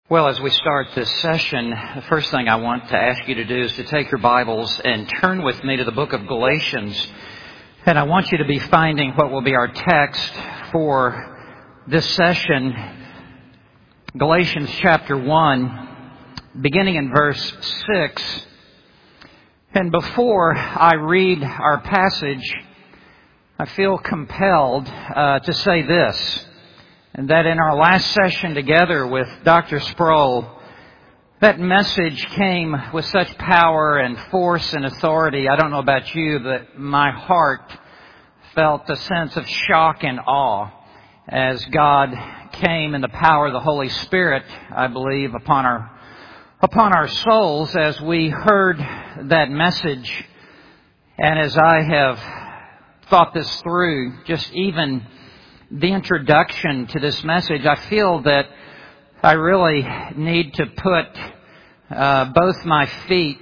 Well, as we start this session, the first thing I want to ask you to do is to take your Bibles and turn with me to the book of Galatians. And I want you to be finding what will be our text for this session. Galatians chapter 1, beginning in verse 6. And before I read our passage, I feel compelled to say this. And that in our last session together with Dr. Sproul, that message came with such power and force and authority. I don't know about you, but my heart felt a sense of shock and awe as God came in the power of the Holy Spirit, I believe, upon our souls as we heard that message. And as I have thought this through, just even the introduction to this message, I feel that I really need to put both my feet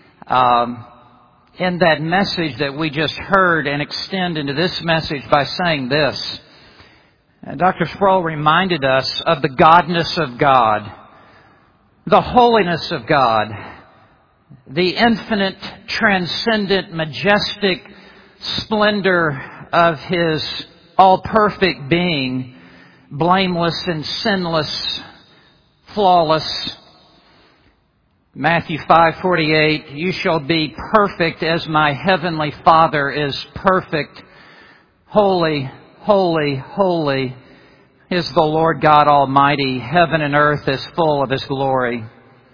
in that message that we just heard and extend into this message by saying this. Dr. Sproul reminded us of the godness of God, the holiness of God, the infinite, transcendent, majestic splendor of His all-perfect being, blameless and sinless, flawless. Matthew 5:48, you shall be perfect as my heavenly Father is perfect. Holy, holy, holy is the Lord God Almighty. Heaven and earth is full of His glory.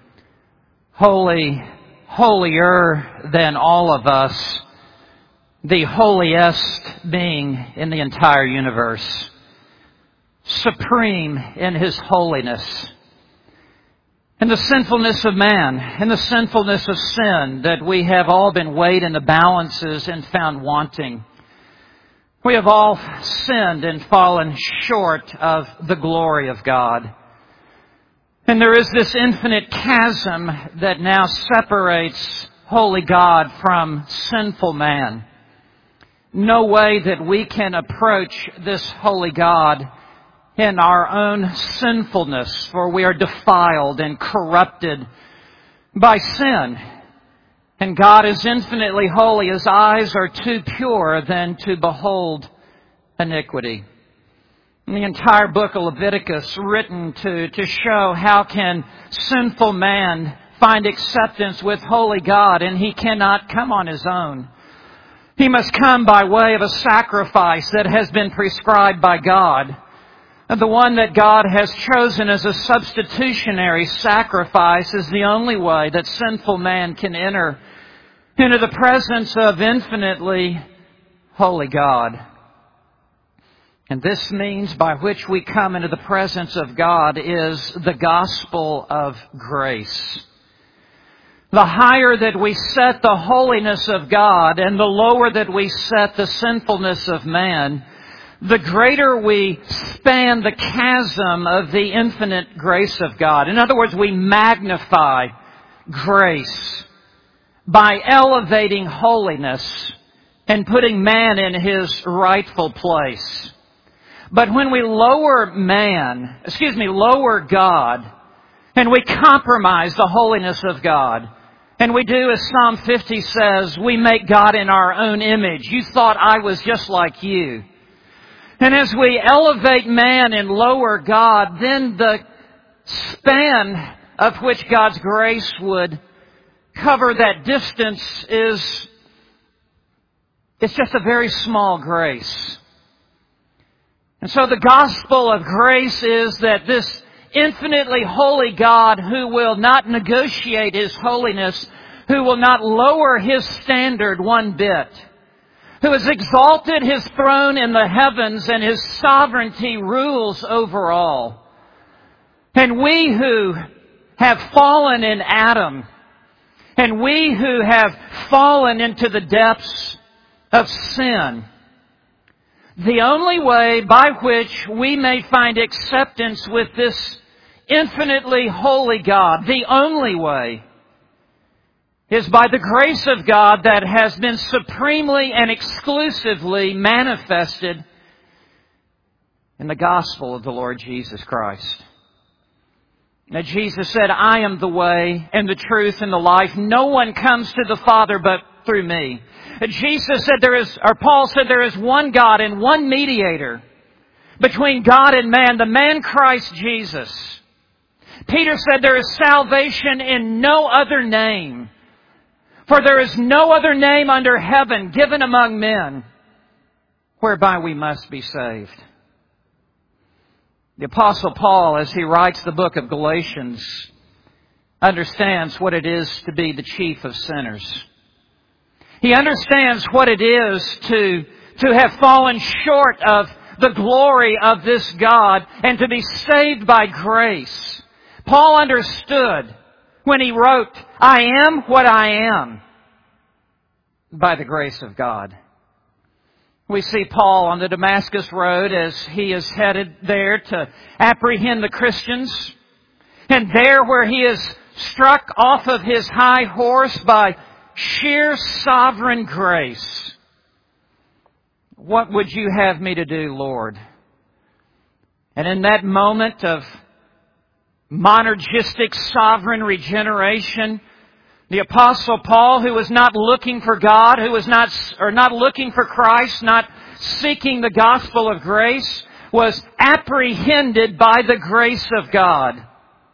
Holy, holier than all of us, the holiest being in the entire universe, supreme in His holiness. In the sinfulness of man, in the sinfulness of sin, that we have all been weighed in the balances and found wanting. We have all sinned and fallen short of the glory of God. And there is this infinite chasm that now separates holy God from sinful man. No way that we can approach this holy God in our own sinfulness, for we are defiled and corrupted by sin. And God is infinitely holy. His eyes are too pure than to behold iniquity. And the entire book of Leviticus written to show how can sinful man find acceptance with holy God, and he cannot come on his own. He must come by way of a sacrifice that has been prescribed by God. And the one that God has chosen as a substitutionary sacrifice is the only way that sinful man can enter into the presence of infinitely holy God. And this means by which we come into the presence of God is the gospel of grace. The higher that we set the holiness of God and the lower that we set the sinfulness of man, the greater we span the chasm of the infinite grace of God. In other words, we magnify grace by elevating holiness and putting man in his rightful place. But when we lower God, and we compromise the holiness of God, and we do as Psalm 50 says, we make God in our own image. You thought I was just like you. And as we elevate man and lower God, then the span of which God's grace would cover that distance it's just a very small grace. And so the gospel of grace is that this infinitely holy God who will not negotiate His holiness, who will not lower His standard one bit, who has exalted His throne in the heavens and His sovereignty rules over all. And we who have fallen in Adam, and we who have fallen into the depths of sin, the only way by which we may find acceptance with this infinitely holy God, the only way, is by the grace of God that has been supremely and exclusively manifested in the gospel of the Lord Jesus Christ. Now Jesus said, I am the way and the truth and the life. No one comes to the Father but through me. Jesus said Paul said there is one God and one mediator between God and man, the man Christ Jesus. Peter said there is salvation in no other name, for there is no other name under heaven given among men whereby we must be saved. The Apostle Paul, as he writes the book of Galatians, understands what it is to be the chief of sinners. He understands what it is to have fallen short of the glory of this God and to be saved by grace. Paul understood when he wrote, I am what I am by the grace of God. We see Paul on the Damascus Road as he is headed there to apprehend the Christians. And there where he is struck off of his high horse by sheer sovereign grace. What would you have me to do, Lord? And in that moment of monergistic sovereign regeneration, the Apostle Paul, who was not looking for God, who was not looking for Christ, not seeking the gospel of grace, was apprehended by the grace of God.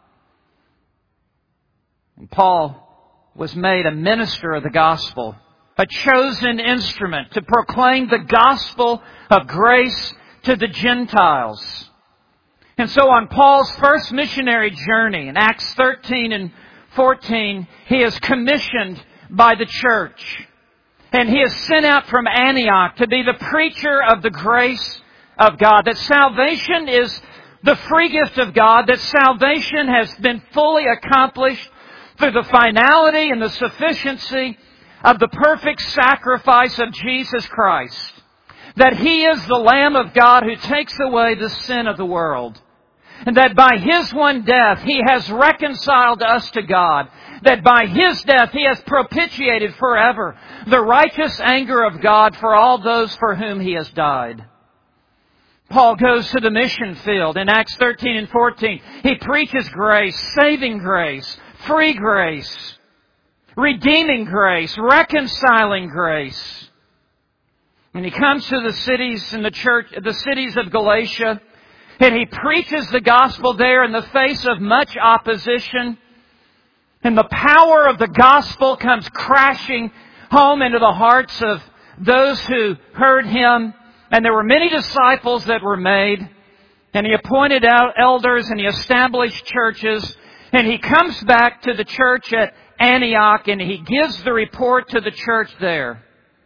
And Paul was made a minister of the gospel, a chosen instrument to proclaim the gospel of grace to the Gentiles. And so on Paul's first missionary journey, in Acts 13 and 14, he is commissioned by the church. And he is sent out from Antioch to be the preacher of the grace of God. That salvation is the free gift of God. That salvation has been fully accomplished through the finality and the sufficiency of the perfect sacrifice of Jesus Christ. That He is the Lamb of God who takes away the sin of the world. And that by His one death, He has reconciled us to God. That by His death, He has propitiated forever the righteous anger of God for all those for whom He has died. Paul goes to the mission field in Acts 13 and 14. He preaches grace, saving grace, free grace, redeeming grace, reconciling grace. And he comes to the cities in the cities of Galatia, and he preaches the gospel there in the face of much opposition. And the power of the gospel comes crashing home into the hearts of those who heard him. And there were many disciples that were made. And he appointed out elders and he established churches. And he comes back to the church at Antioch and he gives the report to the church there.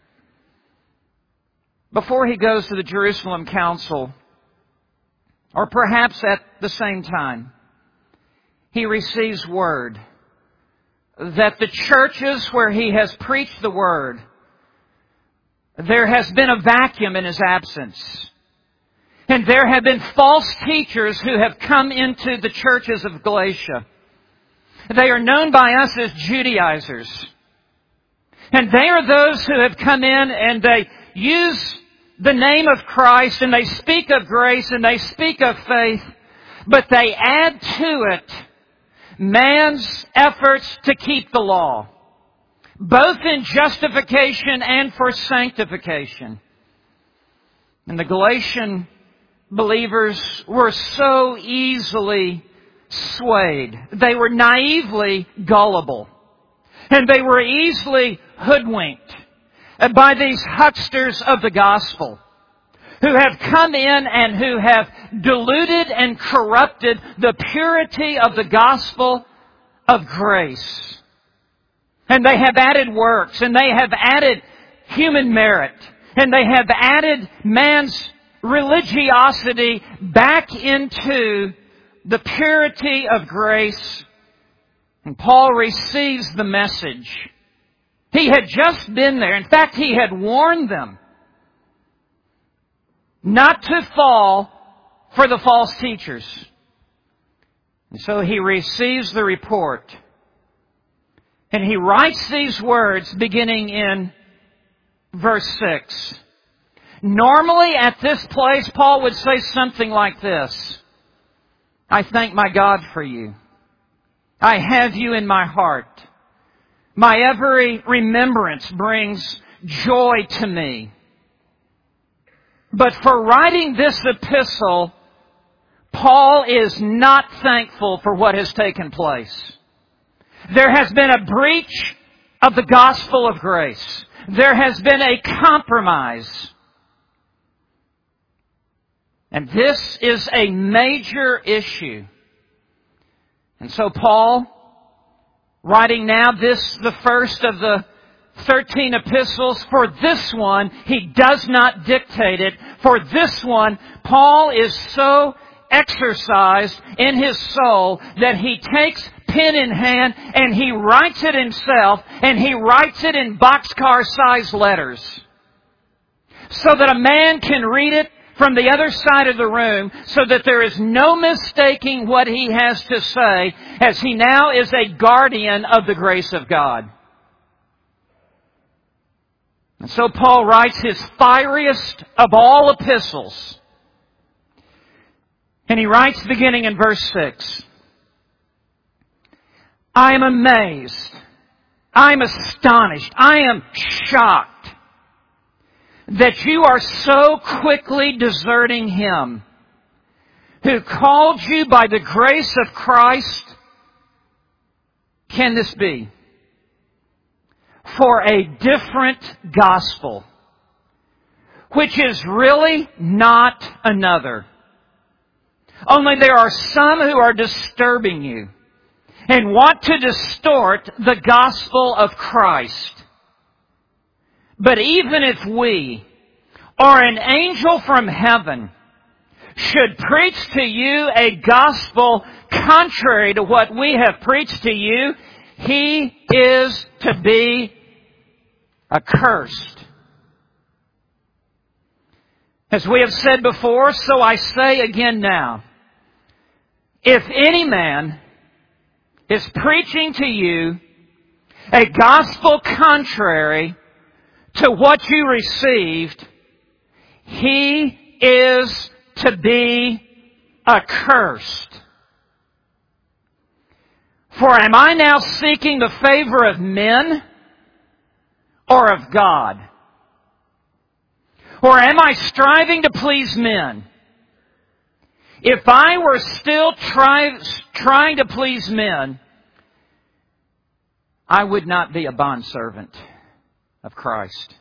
Before he goes to the Jerusalem Council, or perhaps at the same time, he receives word that the churches where he has preached the word, there has been a vacuum in his absence. And there have been false teachers who have come into the churches of Galatia. They are known by us as Judaizers. And they are those who have come in and they use the name of Christ and they speak of grace and they speak of faith, but they add to it man's efforts to keep the law, both in justification and for sanctification. And the Galatian believers were so easily swayed. They were naively gullible. And they were easily hoodwinked by these hucksters of the gospel who have come in and who have diluted and corrupted the purity of the gospel of grace. And they have added works, and they have added human merit, and they have added man's religiosity back into the purity of grace. And Paul receives the message. He had just been there. In fact, he had warned them not to fall for the false teachers. And so he receives the report. And he writes these words beginning in verse 6. Normally at this place, Paul would say something like this. I thank my God for you, I have you in my heart. My every remembrance brings joy to me. But for writing this epistle, Paul is not thankful for what has taken place. There has been a breach of the gospel of grace. There has been a compromise. And this is a major issue. And so Paul, writing now the first of the 13 epistles, for this one, he does not dictate it. For this one, Paul is so exercised in his soul that he takes pen in hand and he writes it himself, and he writes it in boxcar-sized letters so that a man can read it from the other side of the room, so that there is no mistaking what he has to say, as he now is a guardian of the grace of God. And so Paul writes his fieriest of all epistles. And he writes beginning in verse 6. I am amazed. I am astonished. I am shocked that you are so quickly deserting Him who called you by the grace of Christ. Can this be? For a different gospel, which is really not another. Only there are some who are disturbing you and want to distort the gospel of Christ. But even if we or an angel from heaven should preach to you a gospel contrary to what we have preached to you, he is to be accursed. As we have said before, so I say again now, if any man is preaching to you a gospel contrary to what you received, he is to be accursed. For am I now seeking the favor of men or of God? Or am I striving to please men? If I were still trying to please men, I would not be a bondservant of Christ.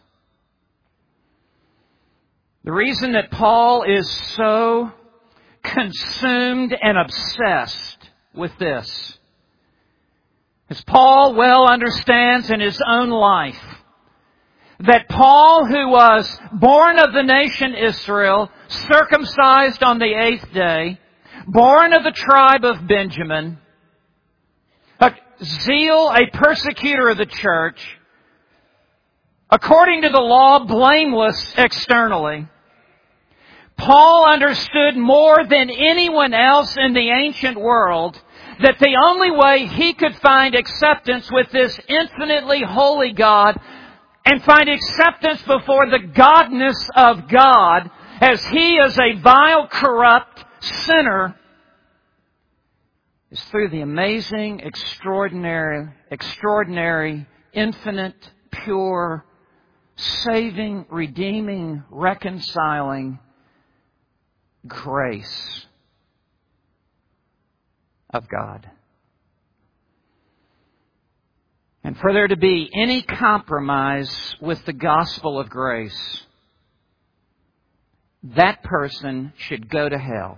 The reason that Paul is so consumed and obsessed with this is Paul well understands in his own life that Paul, who was born of the nation Israel, circumcised on the 8th day, born of the tribe of Benjamin, a persecutor of the church, according to the law, blameless externally, Paul understood more than anyone else in the ancient world that the only way he could find acceptance with this infinitely holy God and find acceptance before the godness of God, as he is a vile, corrupt sinner, is through the amazing, extraordinary, infinite, pure, saving, redeeming, reconciling grace of God. And for there to be any compromise with the gospel of grace, that person should go to hell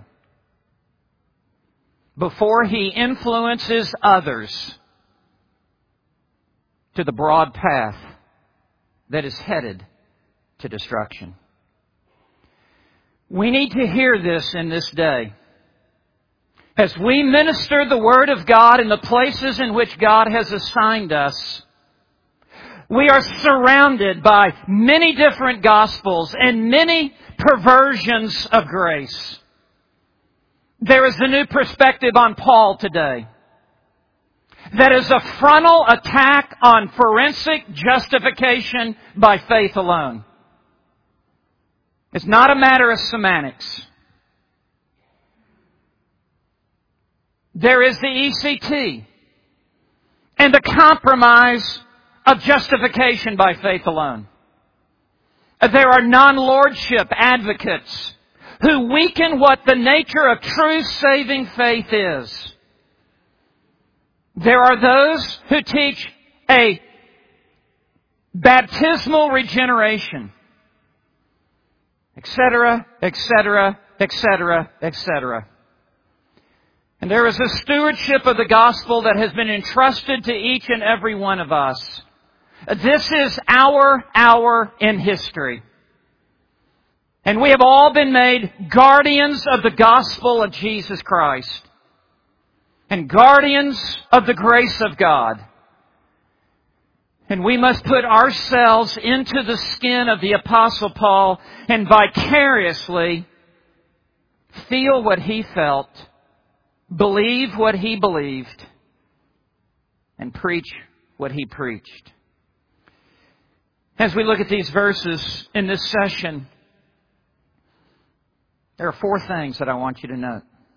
before he influences others to the broad path that is headed to destruction. We need to hear this in this day. As we minister the Word of God in the places in which God has assigned us, we are surrounded by many different gospels and many perversions of grace. There is a new perspective on Paul today that is a frontal attack on forensic justification by faith alone. It's not a matter of semantics. There is the ECT, and the compromise of justification by faith alone. There are non-lordship advocates who weaken what the nature of true saving faith is. There are those who teach a baptismal regeneration, etc., etc., etc., etc. And there is a stewardship of the gospel that has been entrusted to each and every one of us. This is our hour in history. And we have all been made guardians of the gospel of Jesus Christ. And guardians of the grace of God. And we must put ourselves into the skin of the Apostle Paul and vicariously feel what he felt, believe what he believed, and preach what he preached. As we look at these verses in this session, there are 4 things that I want you to note.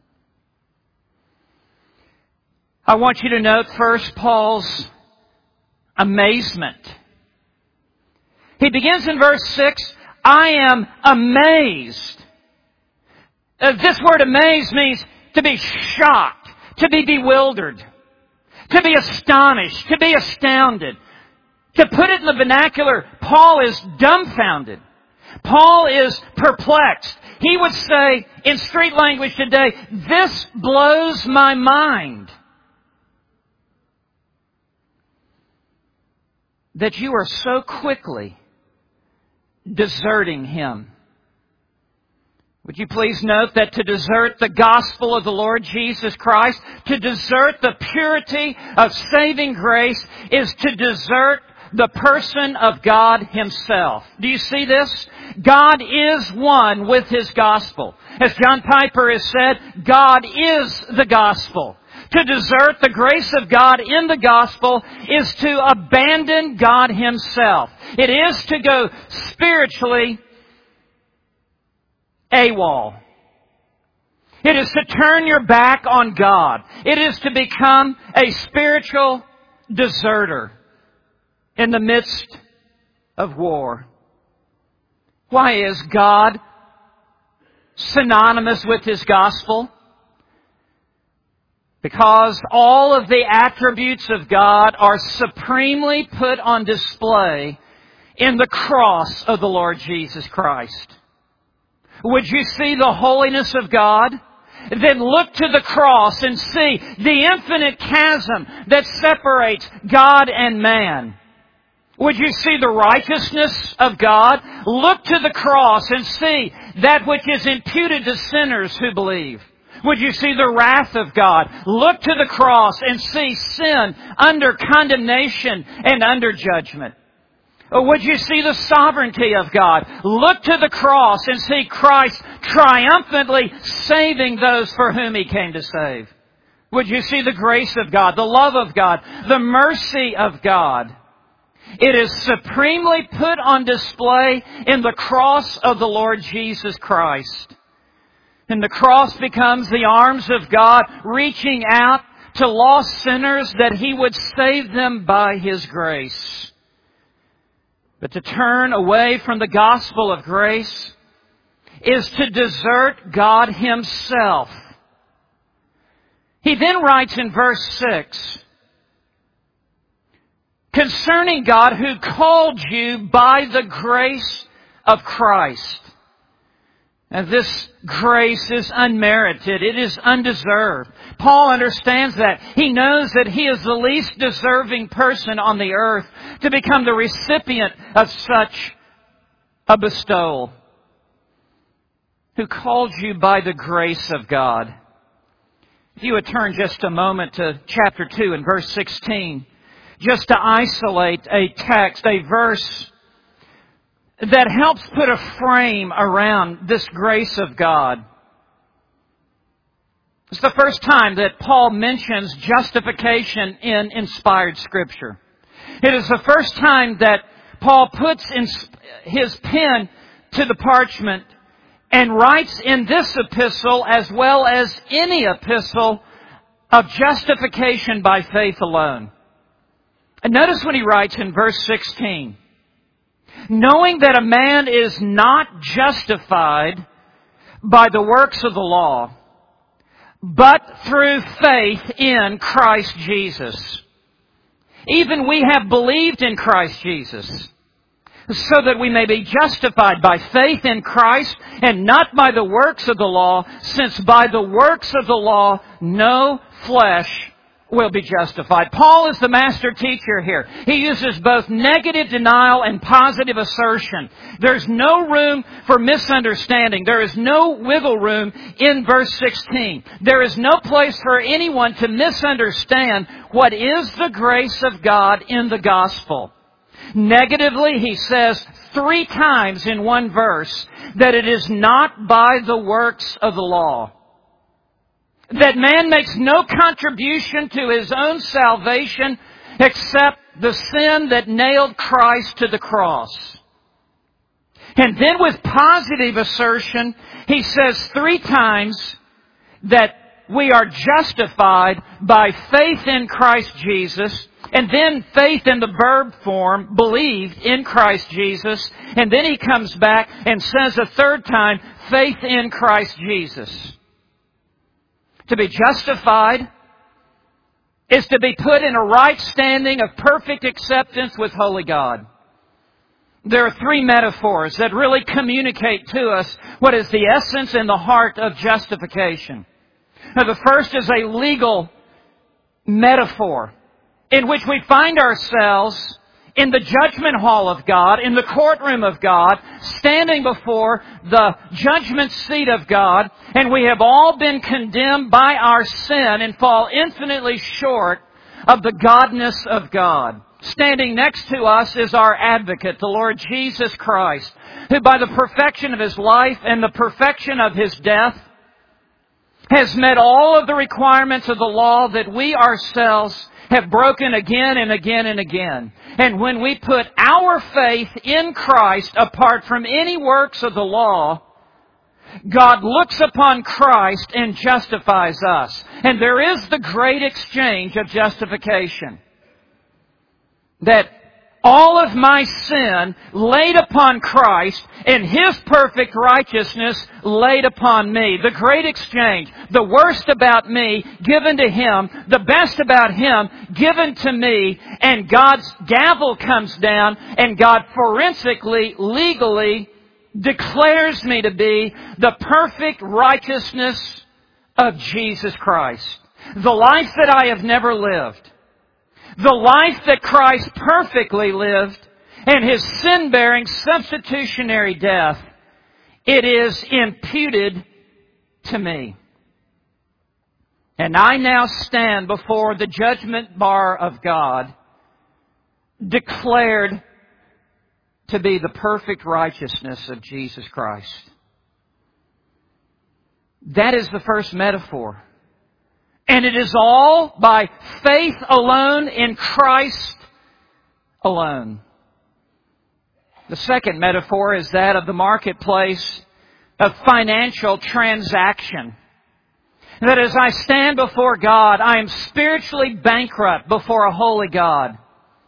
I want you to note first Paul's amazement. He begins in verse 6, I am amazed. This word amazed means to be shocked, to be bewildered, to be astonished, to be astounded. To put it in the vernacular, Paul is dumbfounded. Paul is perplexed. He would say, in street language today, this blows my mind. That you are so quickly deserting Him. Would you please note that to desert the gospel of the Lord Jesus Christ, to desert the purity of saving grace, is to desert the person of God Himself. Do you see this? God is one with His gospel. As John Piper has said, God is the gospel. To desert the grace of God in the gospel is to abandon God Himself. It is to go spiritually AWOL. It is to turn your back on God. It is to become a spiritual deserter in the midst of war. Why is God synonymous with His gospel? Because all of the attributes of God are supremely put on display in the cross of the Lord Jesus Christ. Would you see the holiness of God? Then look to the cross and see the infinite chasm that separates God and man. Would you see the righteousness of God? Look to the cross and see that which is imputed to sinners who believe. Would you see the wrath of God? Look to the cross and see sin under condemnation and under judgment. Or would you see the sovereignty of God? Look to the cross and see Christ triumphantly saving those for whom He came to save. Would you see the grace of God, the love of God, the mercy of God? It is supremely put on display in the cross of the Lord Jesus Christ. And the cross becomes the arms of God reaching out to lost sinners that He would save them by His grace. But to turn away from the gospel of grace is to desert God Himself. He then writes in verse 6, concerning God who called you by the grace of Christ. And this grace is unmerited. It is undeserved. Paul understands that. He knows that he is the least deserving person on the earth to become the recipient of such a bestowal. Who called you by the grace of God. If you would turn just a moment to chapter 2 and verse 16, just to isolate a text, a verse that helps put a frame around this grace of God. It's the first time that Paul mentions justification in inspired Scripture. It is the first time that Paul puts his pen to the parchment and writes in this epistle, as well as any epistle, of justification by faith alone. And notice when he writes in verse 16, knowing that a man is not justified by the works of the law, but through faith in Christ Jesus. Even we have believed in Christ Jesus, so that we may be justified by faith in Christ and not by the works of the law, since by the works of the law no flesh will be justified. Paul is the master teacher here. He uses both negative denial and positive assertion. There's no room for misunderstanding. There is no wiggle room in verse 16. There is no place for anyone to misunderstand what is the grace of God in the gospel. Negatively, he says 3 times in one verse that it is not by the works of the law. That man makes no contribution to his own salvation except the sin that nailed Christ to the cross. And then with positive assertion, he says 3 times that we are justified by faith in Christ Jesus, and then faith in the verb form, believed in Christ Jesus, and then he comes back and says a 3rd time, faith in Christ Jesus. To be justified is to be put in a right standing of perfect acceptance with holy God. There are 3 metaphors that really communicate to us what is the essence and the heart of justification. Now, the first is a legal metaphor in which we find ourselves in the judgment hall of God, in the courtroom of God, standing before the judgment seat of God, and we have all been condemned by our sin and fall infinitely short of the godness of God. Standing next to us is our advocate, the Lord Jesus Christ, who by the perfection of His life and the perfection of His death has met all of the requirements of the law that we ourselves have broken again and again and again. And when we put our faith in Christ apart from any works of the law, God looks upon Christ and justifies us. And there is the great exchange of justification. That all of my sin laid upon Christ and His perfect righteousness laid upon me. The great exchange. The worst about me given to Him. The best about Him given to me. And God's gavel comes down and God forensically, legally declares me to be the perfect righteousness of Jesus Christ. The life that I have never lived. The life that Christ perfectly lived and His sin-bearing substitutionary death, it is imputed to me. And I now stand before the judgment bar of God, declared to be the perfect righteousness of Jesus Christ. That is the first metaphor. And it is all by faith alone in Christ alone. The second metaphor is that of the marketplace of financial transaction. That as I stand before God, I am spiritually bankrupt before a holy God.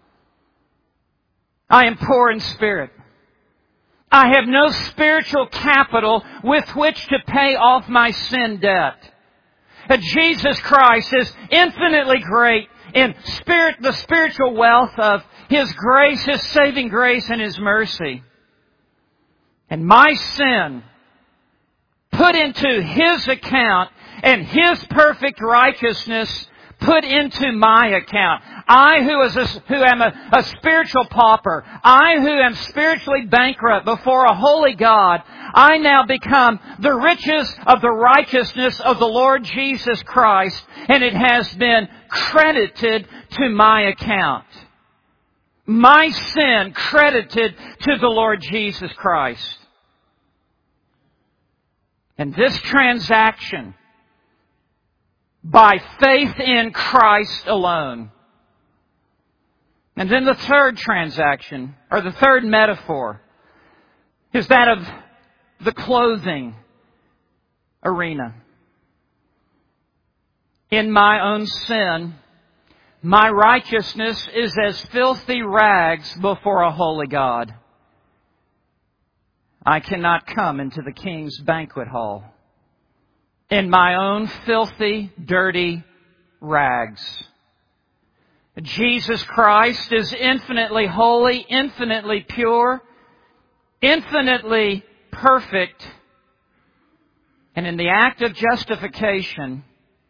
I am poor in spirit. I have no spiritual capital with which to pay off my sin debt. That Jesus Christ is infinitely great in the spiritual wealth of His grace, His saving grace, and His mercy. And my sin put into His account and His perfect righteousness put into my account. I who am a spiritual pauper, I who am spiritually bankrupt before a holy God, I now become the riches of the righteousness of the Lord Jesus Christ, and it has been credited to my account. My sin credited to the Lord Jesus Christ. And this transaction, by faith in Christ alone. And then the third transaction, or the third metaphor, is that of the clothing arena. In my own sin, My righteousness is as filthy rags before a holy God. I cannot come into the King's banquet hall in my own filthy, dirty rags. Jesus Christ is infinitely holy, infinitely pure, infinitely perfect. And in the act of justification,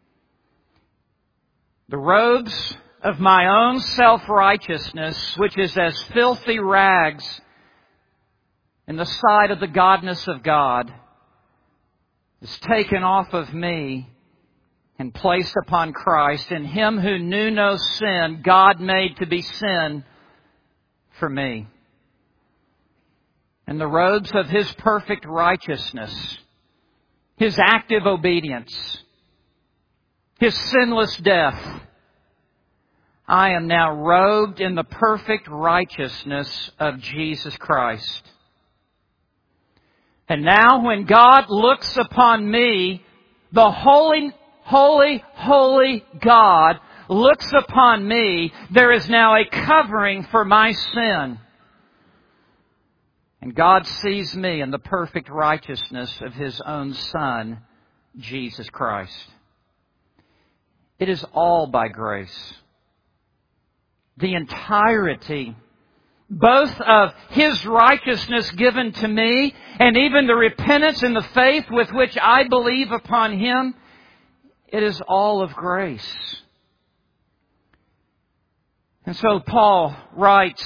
the robes of my own self-righteousness, which is as filthy rags in the sight of the godness of God, is taken off of me and placed upon Christ. In Him who knew no sin, God made to be sin for me. And the robes of His perfect righteousness, His active obedience, His sinless death, I am now robed in the perfect righteousness of Jesus Christ. And now when God looks upon me, the holy, holy, holy God looks upon me, there is now a covering for my sin. And God sees me in the perfect righteousness of His own Son, Jesus Christ. It is all by grace. The entirety, both of His righteousness given to me and even the repentance and the faith with which I believe upon Him, it is all of grace. And so Paul writes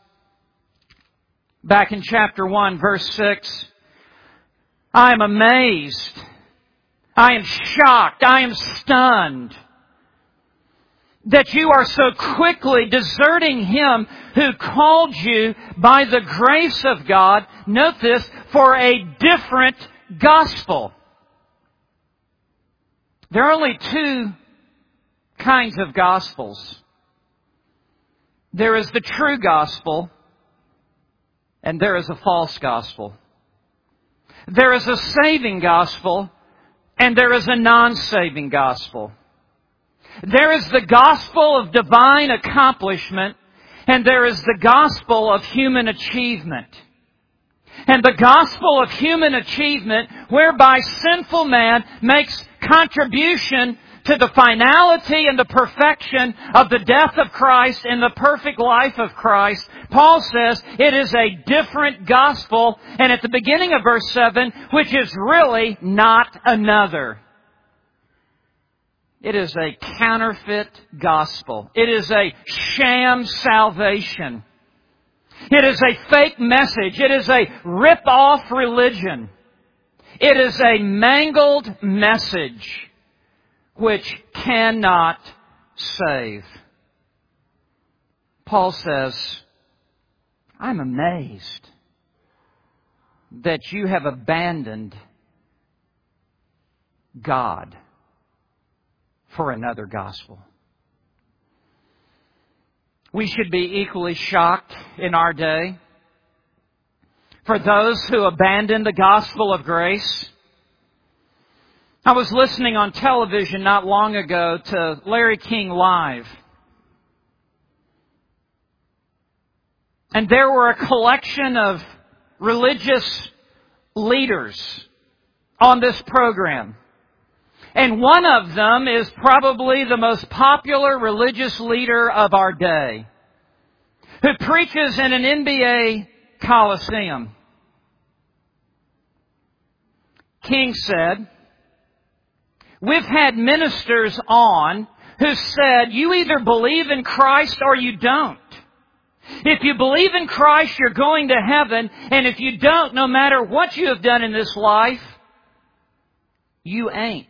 back in chapter 1, verse 6, I am amazed, I am shocked, I am stunned that you are so quickly deserting Him who called you by the grace of God, note this, for a different gospel. There are only two kinds of gospels. There is the true gospel, and there is a false gospel. There is a saving gospel, and there is a non-saving gospel. There is the gospel of divine accomplishment, and there is the gospel of human achievement. And the gospel of human achievement, whereby sinful man makes contribution to the finality and the perfection of the death of Christ and the perfect life of Christ, Paul says it is a different gospel. And at the beginning of verse 7, which is really not another. It is a counterfeit gospel. It is a sham salvation. It is a fake message. It is a rip-off religion. It is a mangled message which cannot save. Paul says, I'm amazed that you have abandoned God for another gospel. We should be equally shocked in our day for those who abandon the gospel of grace. I was listening on television not long ago to Larry King Live. And there were a collection of religious leaders on this program. And one of them is probably the most popular religious leader of our day, who preaches in an NBA Coliseum. King said, we've had ministers on who said, you either believe in Christ or you don't. If you believe in Christ, you're going to heaven. And if you don't, no matter what you have done in this life, you ain't.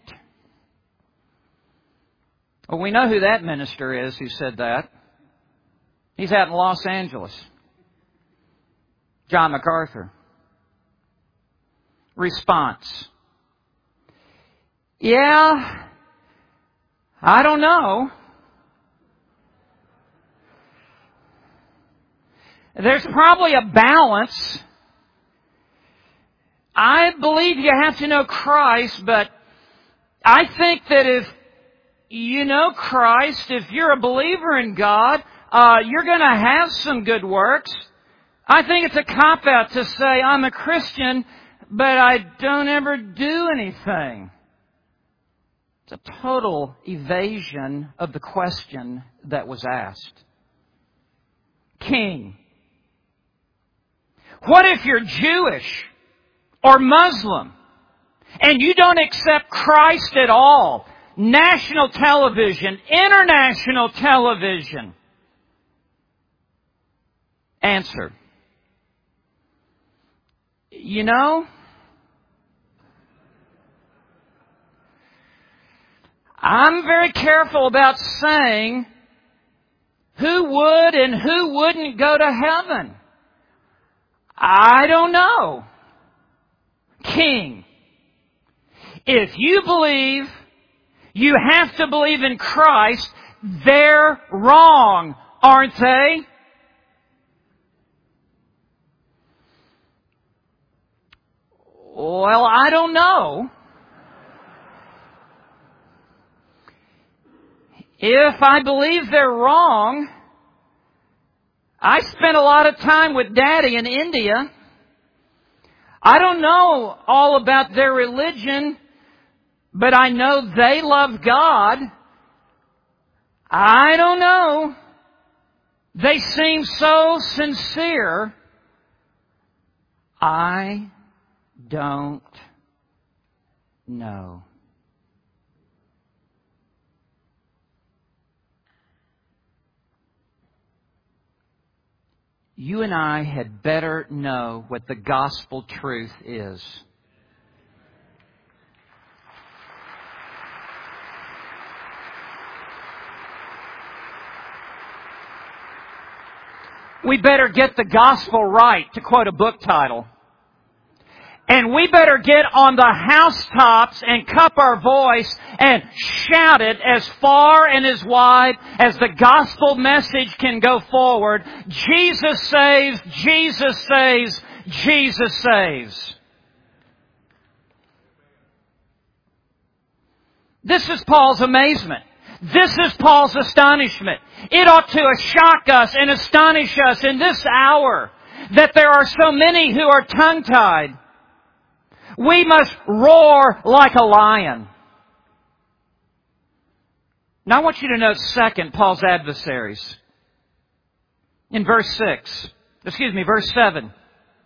Well, we know who that minister is who said that. He's out in Los Angeles. John MacArthur. Response. Yeah, I don't know. There's probably a balance. I believe you have to know Christ, but I think that if you know Christ, if you're a believer in God, you're going to have some good works. I think it's a cop-out to say, I'm a Christian, but I don't ever do anything. It's a total evasion of the question that was asked. King. What if you're Jewish or Muslim and you don't accept Christ at all? National television, international television. Answer. You know, I'm very careful about saying who would and who wouldn't go to heaven. I don't know. King. If you believe you have to believe in Christ, they're wrong, aren't they? Well, I don't know. If I believe they're wrong, I spent a lot of time with Daddy in India. I don't know all about their religion, but I know they love God. I don't know. They seem so sincere. I don't know. You and I had better know what the gospel truth is. We better get the gospel right, to quote a book title. And we better get on the housetops and cup our voice and shout it as far and as wide as the gospel message can go forward. Jesus saves, Jesus saves, Jesus saves. This is Paul's amazement. This is Paul's astonishment. It ought to shock us and astonish us in this hour that there are so many who are tongue-tied. We must roar like a lion. Now I want you to note second, Paul's adversaries. In verse 7.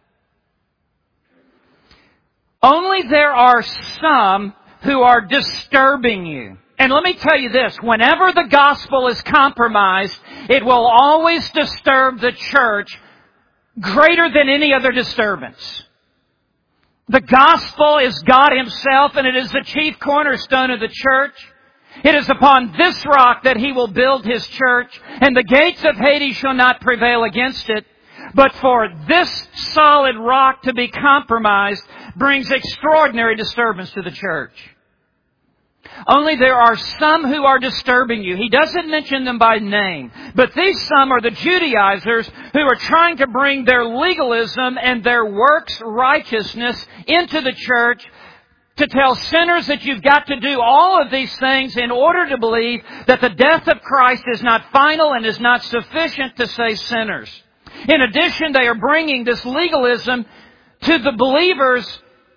Only there are some who are disturbing you. And let me tell you this, whenever the gospel is compromised, it will always disturb the church greater than any other disturbance. The gospel is God Himself, and it is the chief cornerstone of the church. It is upon this rock that He will build His church, and the gates of Hades shall not prevail against it. But for this solid rock to be compromised brings extraordinary disturbance to the church. Only there are some who are disturbing you. He doesn't mention them by name. But these some are the Judaizers who are trying to bring their legalism and their works righteousness into the church to tell sinners that you've got to do all of these things in order to believe that the death of Christ is not final and is not sufficient to save sinners. In addition, they are bringing this legalism to the believers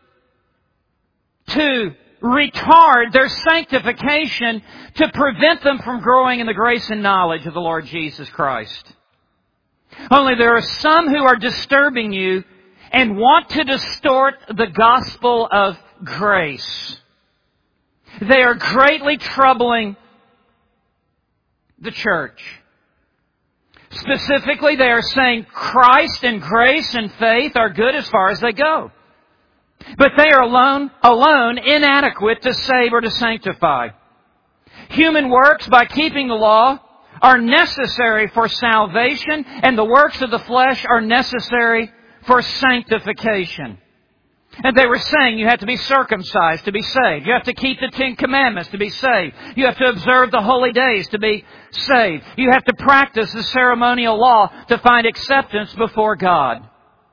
to retard their sanctification to prevent them from growing in the grace and knowledge of the Lord Jesus Christ. Only there are some who are disturbing you and want to distort the gospel of grace. They are greatly troubling the church. Specifically, they are saying Christ and grace and faith are good as far as they go. But they are alone inadequate to save or to sanctify. Human works, by keeping the law, are necessary for salvation, and the works of the flesh are necessary for sanctification. And they were saying you have to be circumcised to be saved. You have to keep the 10 Commandments to be saved. You have to observe the holy days to be saved. You have to practice the ceremonial law to find acceptance before God.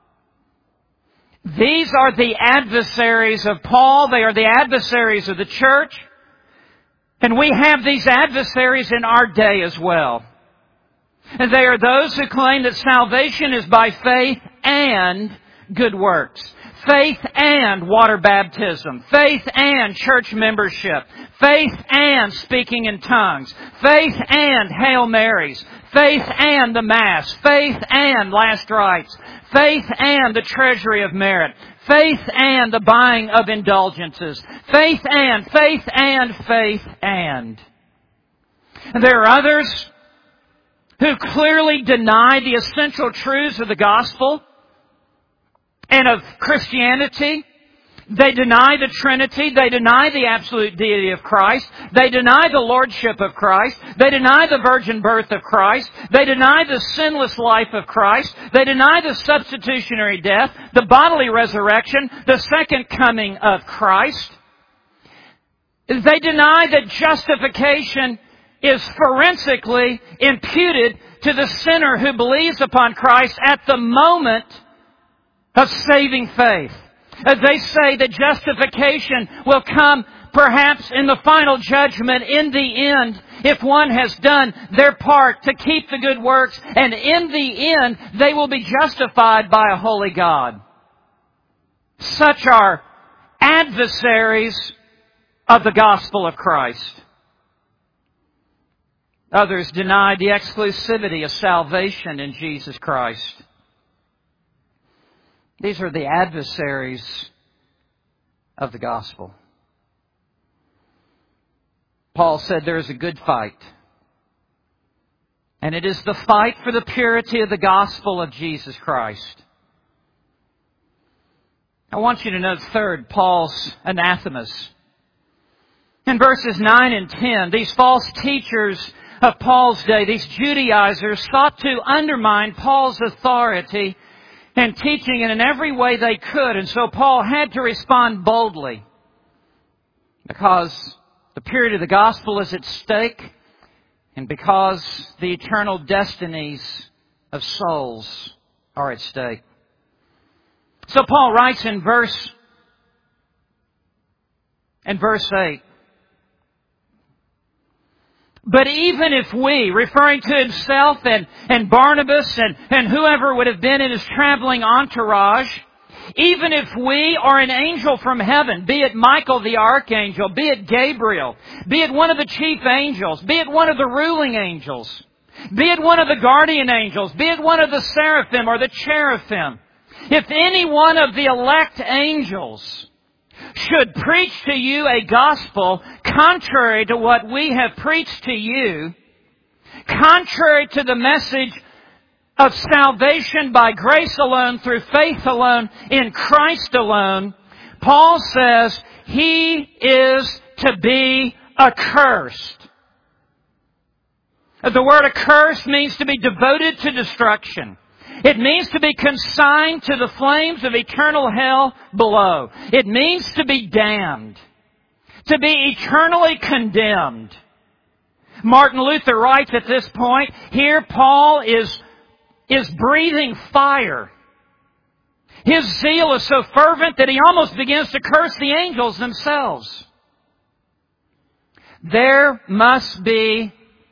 These are the adversaries of Paul. They are the adversaries of the church. And we have these adversaries in our day as well. And they are those who claim that salvation is by faith and good works. Faith and water baptism. Faith and church membership. Faith and speaking in tongues. Faith and Hail Marys. Faith and the Mass. Faith and last rites. Faith and the treasury of merit. Faith and the buying of indulgences. Faith and, faith and, faith and. And there are others who clearly deny the essential truths of the gospel and of Christianity. They deny the Trinity. They deny the absolute deity of Christ. They deny the lordship of Christ. They deny the virgin birth of Christ. They deny the sinless life of Christ. They deny the substitutionary death, the bodily resurrection, the second coming of Christ. They deny that justification is forensically imputed to the sinner who believes upon Christ at the moment of saving faith. They say that justification will come perhaps in the final judgment in the end if one has done their part to keep the good works, and in the end they will be justified by a holy God. Such are adversaries of the gospel of Christ. Others deny the exclusivity of salvation in Jesus Christ. These are the adversaries of the gospel. Paul said there is a good fight. And it is the fight for the purity of the gospel of Jesus Christ. I want you to note third, Paul's anathemas. In verses 9 and 10, these false teachers of Paul's day, these Judaizers, sought to undermine Paul's authority and teaching it in every way they could. And so Paul had to respond boldly because the purity of the gospel is at stake and because the eternal destinies of souls are at stake. So Paul writes in verse 8, "But even if we," referring to himself and Barnabas and whoever would have been in his traveling entourage, "even if we or an angel from heaven, be it Michael the archangel, be it Gabriel, be it one of the chief angels, be it one of the ruling angels, be it one of the guardian angels, be it one of the seraphim or the cherubim, if any one of the elect angels should preach to you a gospel contrary to what we have preached to you, contrary to the message of salvation by grace alone, through faith alone, in Christ alone," Paul says, "he is to be accursed." The word accursed means to be devoted to destruction. It means to be consigned to the flames of eternal hell below. It means to be damned, to be eternally condemned. Martin Luther writes at this point, here Paul is breathing fire. His zeal is so fervent that he almost begins to curse the angels themselves. There must be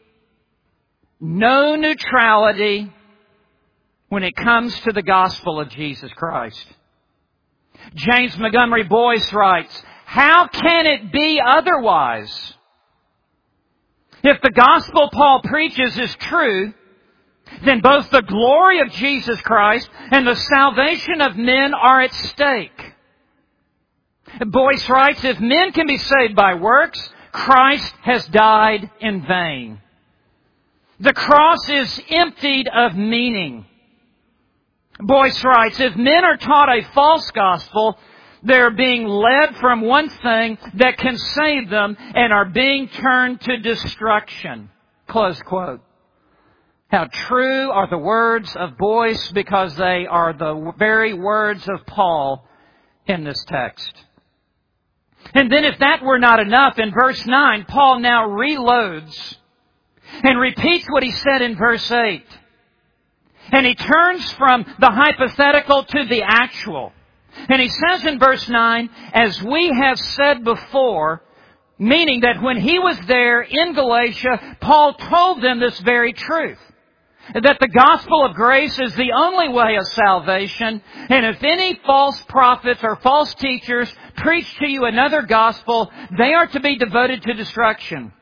no neutrality when it comes to the gospel of Jesus Christ. James Montgomery Boyce writes, "How can it be otherwise? If the gospel Paul preaches is true, then both the glory of Jesus Christ and the salvation of men are at stake." Boyce writes, "If men can be saved by works, Christ has died in vain. The cross is emptied of meaning." Boyce writes, "If men are taught a false gospel, they're being led from one thing that can save them and are being turned to destruction." Close quote. How true are the words of Boyce, because they are the very words of Paul in this text. And then if that were not enough, in verse 9, Paul now reloads and repeats what he said in verse 8. And he turns from the hypothetical to the actual. And he says in verse 9, "As we have said before, Meaning that when he was there in Galatia, Paul told them this very truth. That the gospel of grace is the only way of salvation. And if any false prophets or false teachers preach to you another gospel, they are to be devoted to destruction.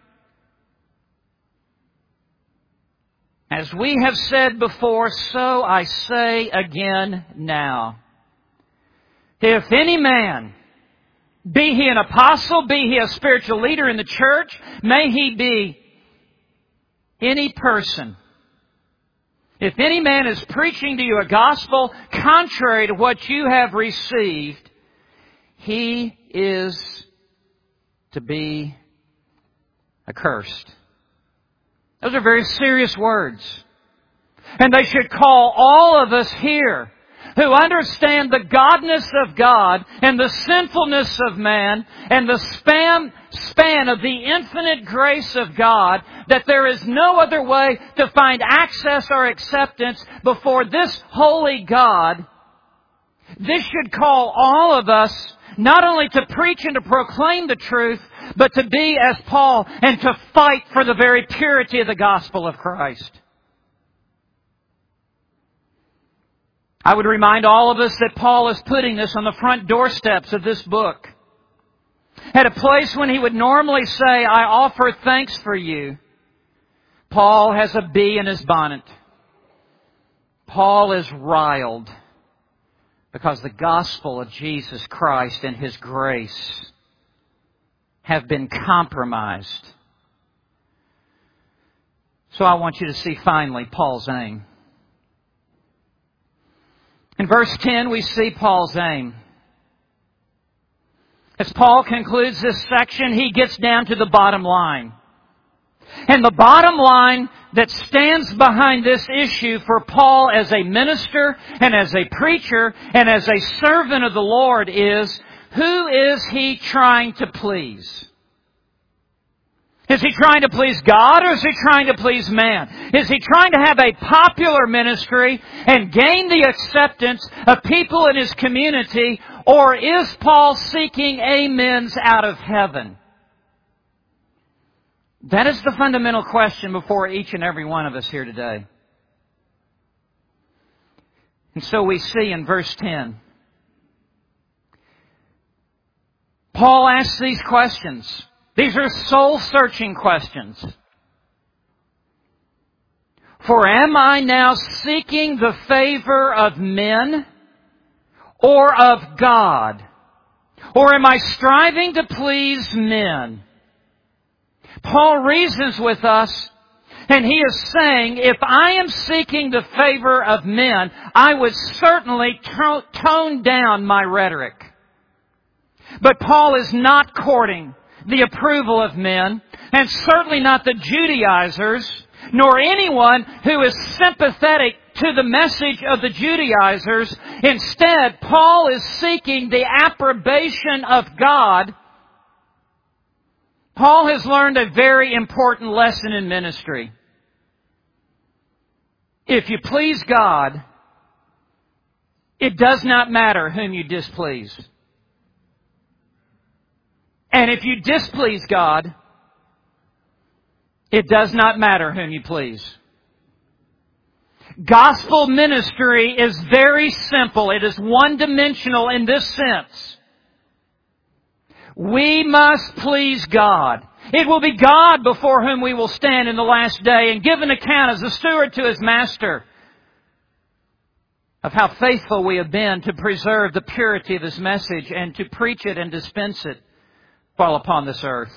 As we have said before, so I say again now. If any man, be he an apostle, be he a spiritual leader in the church, may he be any person. If any man is preaching to you a gospel contrary to what you have received, he is to be accursed. Those are very serious words. And they should call all of us here who understand the godness of God and the sinfulness of man and the span of the infinite grace of God, that there is no other way to find access or acceptance before this holy God. This should call all of us not only to preach and to proclaim the truth, but to be as Paul and to fight for the very purity of the gospel of Christ. I would remind all of us that Paul is putting this on the front doorsteps of this book. At a place when he would normally say, I offer thanks for you, Paul has a bee in his bonnet. Paul is riled because the gospel of Jesus Christ and His grace have been compromised. So I want you to see finally Paul's aim. In verse 10 we see Paul's aim. As Paul concludes this section, he gets down to the bottom line. And the bottom line that stands behind this issue for Paul as a minister and as a preacher and as a servant of the Lord is, who is he trying to please? Is he trying to please God or is he trying to please man? Is he trying to have a popular ministry and gain the acceptance of people in his community, or is Paul seeking amens out of heaven? That is the fundamental question before each and every one of us here today. And so we see in verse 10, Paul asks these questions. These are soul-searching questions. For am I now seeking the favor of men or of God? Or am I striving to please men? Paul reasons with us, and he is saying, if I am seeking the favor of men, I would certainly tone down my rhetoric. But Paul is not courting the approval of men, and certainly not the Judaizers, nor anyone who is sympathetic to the message of the Judaizers. Instead, Paul is seeking the approbation of God. Paul has learned a very important lesson in ministry. If you please God, it does not matter whom you displease. And if you displease God, it does not matter whom you please. Gospel ministry is very simple. It is one-dimensional in this sense. We must please God. It will be God before whom we will stand in the last day and give an account as a steward to His master of how faithful we have been to preserve the purity of His message and to preach it and dispense it while upon this earth.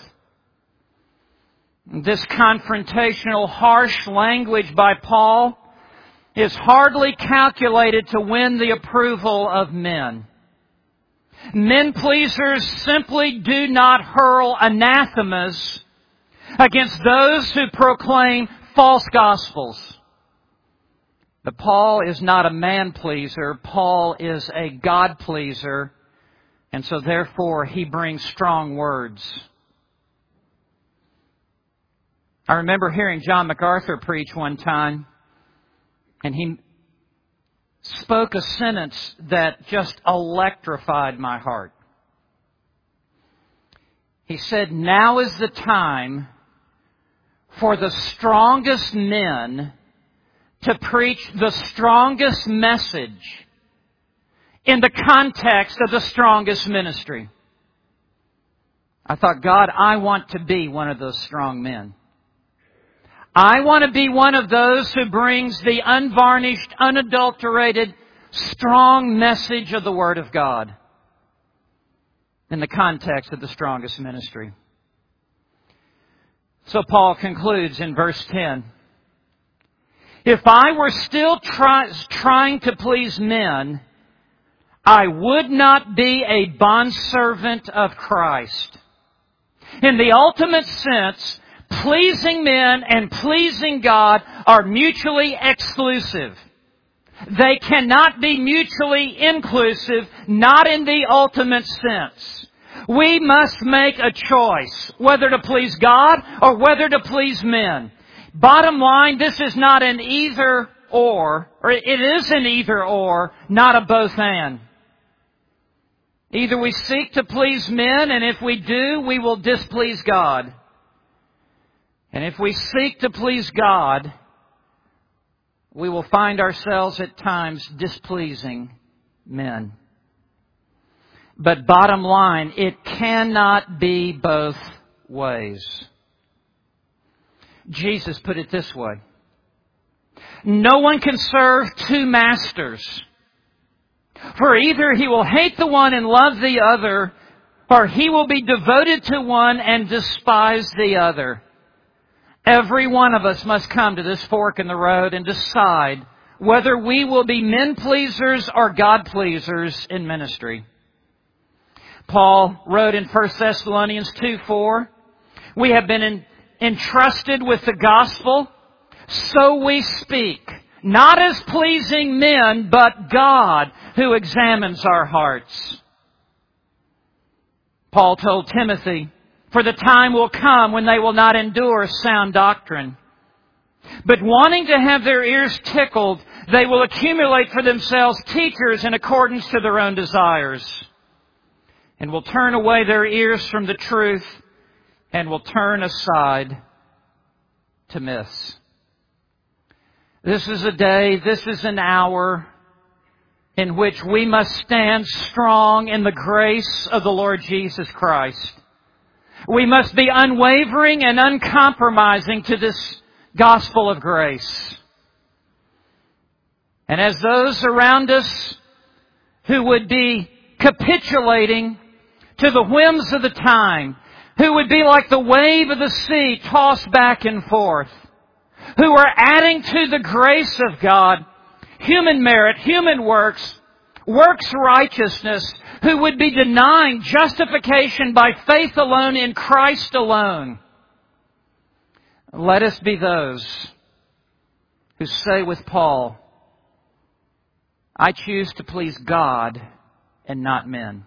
This confrontational, harsh language by Paul is hardly calculated to win the approval of men. Men pleasers simply do not hurl anathemas against those who proclaim false gospels. But Paul is not a man pleaser. Paul is a God pleaser. And so therefore he brings strong words. I remember hearing John MacArthur preach one time, and he spoke a sentence that just electrified my heart. He said, now is the time for the strongest men to preach the strongest message in the context of the strongest ministry. I thought, God, I want to be one of those strong men. I want to be one of those who brings the unvarnished, unadulterated, strong message of the Word of God in the context of the strongest ministry. So Paul concludes in verse 10. If I were still trying to please men, I would not be a bondservant of Christ. In the ultimate sense, pleasing men and pleasing God are mutually exclusive. They cannot be mutually inclusive, not in the ultimate sense. We must make a choice whether to please God or whether to please men. Bottom line, this is not an either or it is an either or, not a both and. Either we seek to please men, and if we do, we will displease God. And if we seek to please God, we will find ourselves at times displeasing men. But bottom line, it cannot be both ways. Jesus put it this way. No one can serve two masters. For either he will hate the one and love the other, or he will be devoted to one and despise the other. Every one of us must come to this fork in the road and decide whether we will be men pleasers or God pleasers in ministry. Paul wrote in 1 Thessalonians 2:4, we have been entrusted with the gospel, so we speak, not as pleasing men, but God who examines our hearts. Paul told Timothy, for the time will come when they will not endure sound doctrine. But wanting to have their ears tickled, they will accumulate for themselves teachers in accordance to their own desires, and will turn away their ears from the truth and will turn aside to myths. This is a day, this is an hour in which we must stand strong in the grace of the Lord Jesus Christ. We must be unwavering and uncompromising to this gospel of grace. And as those around us who would be capitulating to the whims of the time, who would be like the wave of the sea tossed back and forth, who are adding to the grace of God human merit, human works, works righteousness, who would be denying justification by faith alone in Christ alone. Let us be those who say with Paul, I choose to please God and not men.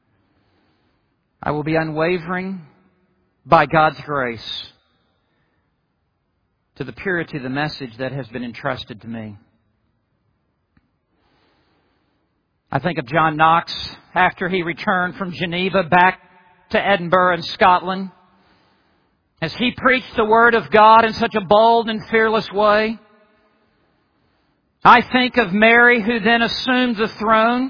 I will be unwavering by God's grace to the purity of the message that has been entrusted to me. I think of John Knox after he returned from Geneva back to Edinburgh in Scotland, as he preached the Word of God in such a bold and fearless way. I think of Mary, who then assumed the throne.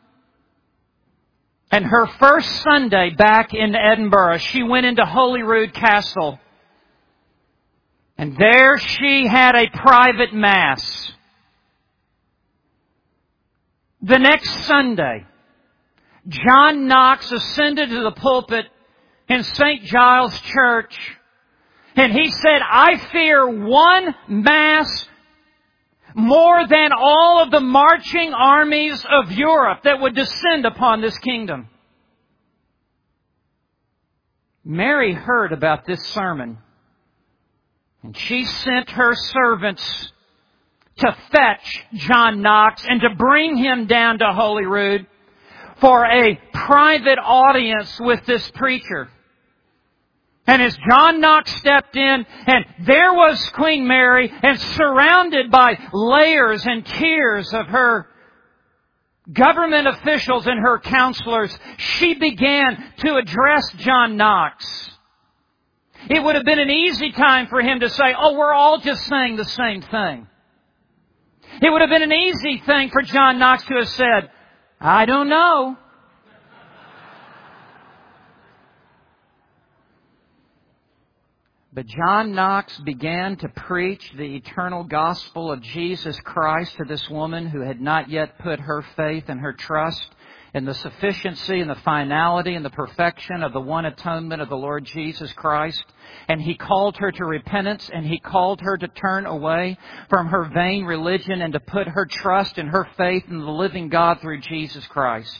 And her first Sunday back in Edinburgh, she went into Holyrood Castle. And there she had a private Mass. The next Sunday, John Knox ascended to the pulpit in St. Giles Church, and he said, I fear one Mass more than all of the marching armies of Europe that would descend upon this kingdom. Mary heard about this sermon, and she sent her servants to fetch John Knox and to bring him down to Holyrood for a private audience with this preacher. And as John Knox stepped in, and there was Queen Mary, and surrounded by layers and tiers of her government officials and her counselors, she began to address John Knox. It would have been an easy time for him to say, oh, we're all just saying the same thing. It would have been an easy thing for John Knox to have said, I don't know. But John Knox began to preach the eternal gospel of Jesus Christ to this woman who had not yet put her faith and her trust in the sufficiency and the finality and the perfection of the one atonement of the Lord Jesus Christ. And he called her to repentance, and he called her to turn away from her vain religion and to put her trust and her faith in the living God through Jesus Christ.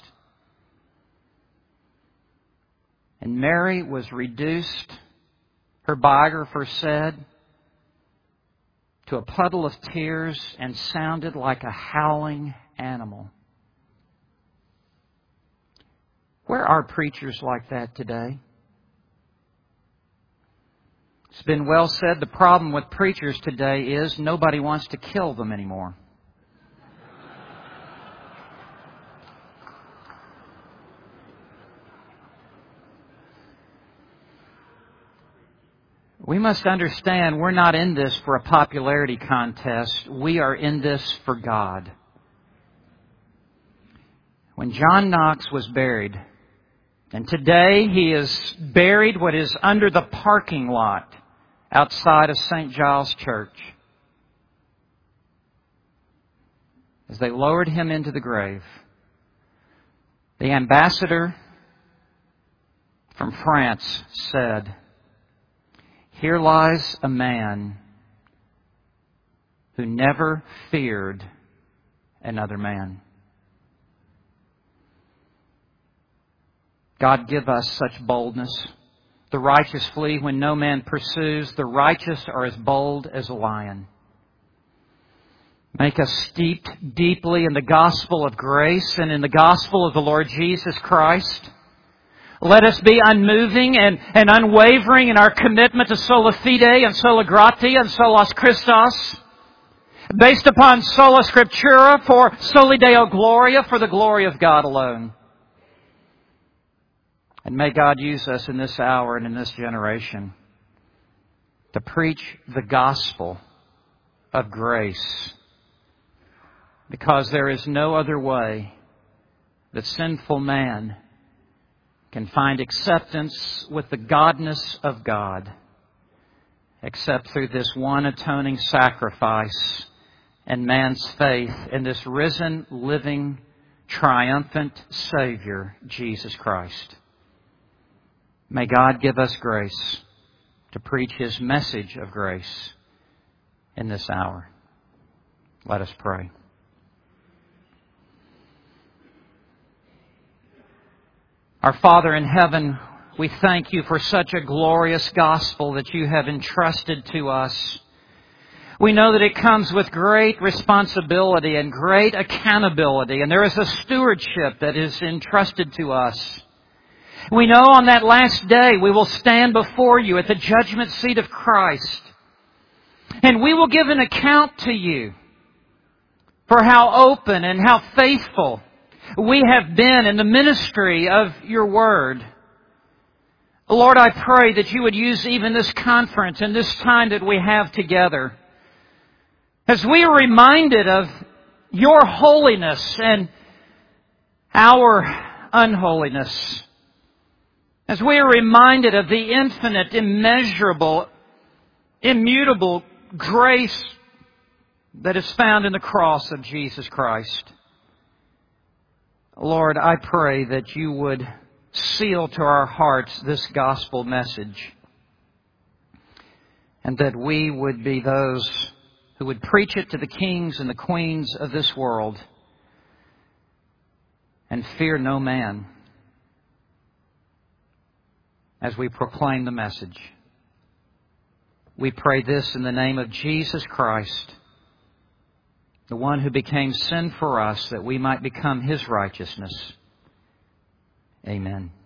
And Mary was reduced, her biographer said, to a puddle of tears and sounded like a howling animal. Where are preachers like that today? It's been well said, the problem with preachers today is nobody wants to kill them anymore. We must understand we're not in this for a popularity contest. We are in this for God. When John Knox was buried, and today he is buried what is under the parking lot outside of St. Giles Church. As they lowered him into the grave, the ambassador from France said, "Here lies a man who never feared another man." God, give us such boldness. The righteous flee when no man pursues. The righteous are as bold as a lion. Make us steeped deeply in the gospel of grace and in the gospel of the Lord Jesus Christ. Let us be unmoving and unwavering in our commitment to sola fide and sola gratia and solas Christos, based upon sola scriptura for soli Deo gloria, for the glory of God alone. And may God use us in this hour and in this generation to preach the gospel of grace, because there is no other way that sinful man can find acceptance with the godness of God except through this one atoning sacrifice and man's faith in this risen, living, triumphant Savior, Jesus Christ. May God give us grace to preach His message of grace in this hour. Let us pray. Our Father in heaven, we thank You for such a glorious gospel that You have entrusted to us. We know that it comes with great responsibility and great accountability, and there is a stewardship that is entrusted to us. We know on that last day we will stand before You at the judgment seat of Christ, and we will give an account to You for how open and how faithful we have been in the ministry of Your Word. Lord, I pray that You would use even this conference and this time that we have together as we are reminded of Your holiness and our unholiness. As we are reminded of the infinite, immeasurable, immutable grace that is found in the cross of Jesus Christ. Lord, I pray that You would seal to our hearts this gospel message, and that we would be those who would preach it to the kings and the queens of this world and fear no man as we proclaim the message. We pray this in the name of Jesus Christ, the one who became sin for us that we might become His righteousness. Amen.